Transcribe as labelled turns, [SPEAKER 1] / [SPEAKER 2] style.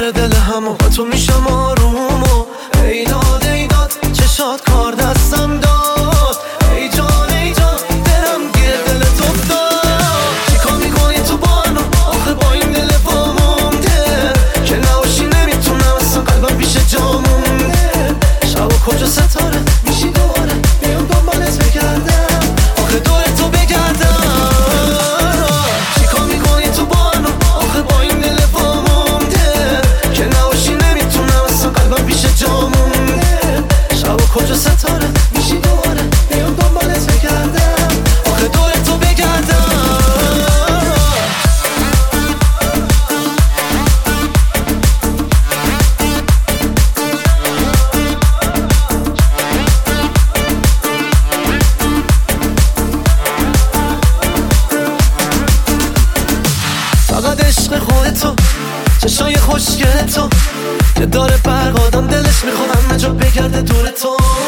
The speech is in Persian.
[SPEAKER 1] سر دل همو با تو میشم آروم و ایداد چشات کار دستم داد. ای جان دلم گیر دل تو افتاد. چیکار میکنی تو بانو آخه با این دل وامونده که نباشی نمیتونم اصلا قلبم پیش جا مونده. شب و کجا ستاره میشی دوباره بیام دنبالت بگردم آخه دور تو بگردم. چیکار میکنی تو بانو آخه با این دل وامونده که نباشی نمیتونم اصلا قلبم پیش جا مونده. شب و کجا ستاره میشی دوباره بیام دنبالت بگردم آخه دور تو بگردم. فقط عشق خودتو چشای خوشگل تو که داره برق آدم دلش میخواد همه جا بگرده دور تو.